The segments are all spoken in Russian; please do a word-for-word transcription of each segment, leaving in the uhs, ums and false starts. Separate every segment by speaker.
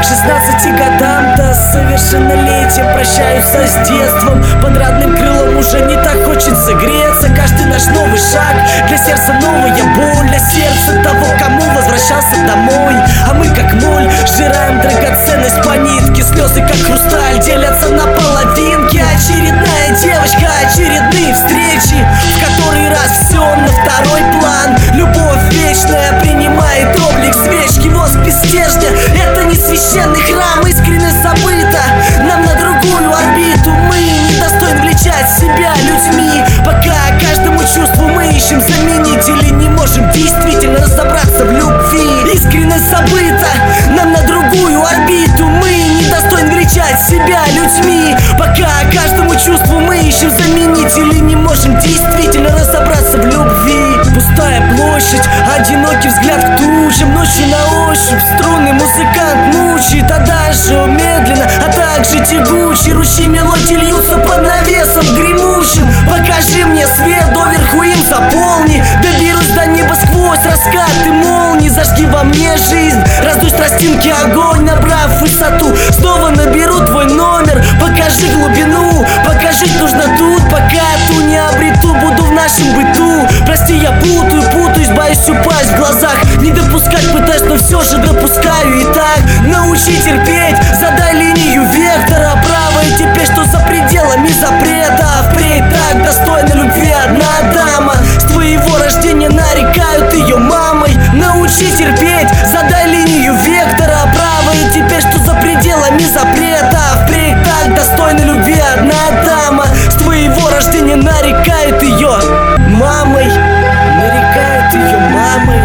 Speaker 1: шестнадцати годам до совершеннолетия прощаются с детством. Под родным крылом уже не так хочется греться. Каждый наш новый шаг для сердца новая боль, для сердца того, кому возвращался домой. А мы как моль сжираем драгоценность по нитке. Слезы как хрусталь делятся на половинки. Очередная девочка, очередные встречи, в который раз все на второй план. Любовь вечная принимает облик свечки. Воск без стержня — это не священный храм. Искренность забыта, нам на другую орбиту. Мы недостойны влечать себя людьми, пока каждому чувству мы ищем заменители. Не можем действительно разобраться в любви. Искренность забыта, нам на другую орбиту. Мы недостойны влечать себя людьми, пока каждому чувству мы ищем заменители. Не можем действительно разобраться в любви. Пустая площадь, одинокий взгляд к тучам. Ночью на ощупь струны музыкант мучает, а дальше медленно, а также тягучий. Ручьи мелодии льются под навесом гремучим. Покажи мне свет, доверху им заполни. Доберусь до неба сквозь раскаты молний. Зажги во мне жизнь, раздуй с тростинки огонь. Набрав высоту, снова наберу твой номер. Покажи глубину, покажи нужно тут. Пока ту не обрету, буду в нашем быту. Прости, я путаю, путаюсь, боюсь упасть в глазах. Не допускать пытаюсь, но все же допускаю. Итак, научи терпеть, задай линию вектора. Правая теперь, что за пределами запрета. Впредь так достойна любви одна дама. С твоего рождения нарекают ее мамой. Научи терпеть, задай линию вектора. Правая теперь, что за пределами запрета. Впредь так достойна любви одна дама. С твоего рождения нарекают ее мамой. Нарекают ее мамой.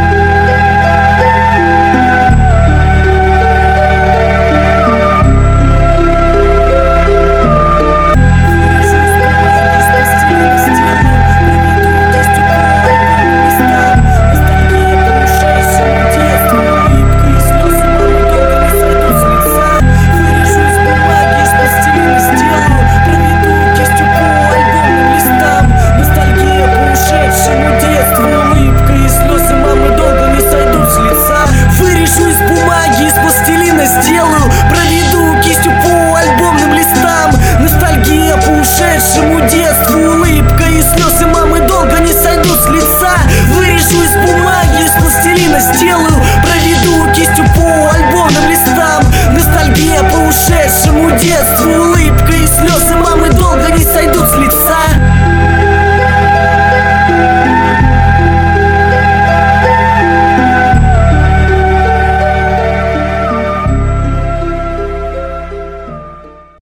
Speaker 1: Сделаю, проведу кистью по альбомным листам. Ностальгия по ушедшему детству. Улыбка и слезы мамы долго не сойдут с лица. Вырежу из бумаги, из пластилина сделаю, проведу кистью по альбомным листам. Ностальгия по ушедшему детству. Улыбка и слезы мамы долго не сойдут с лица.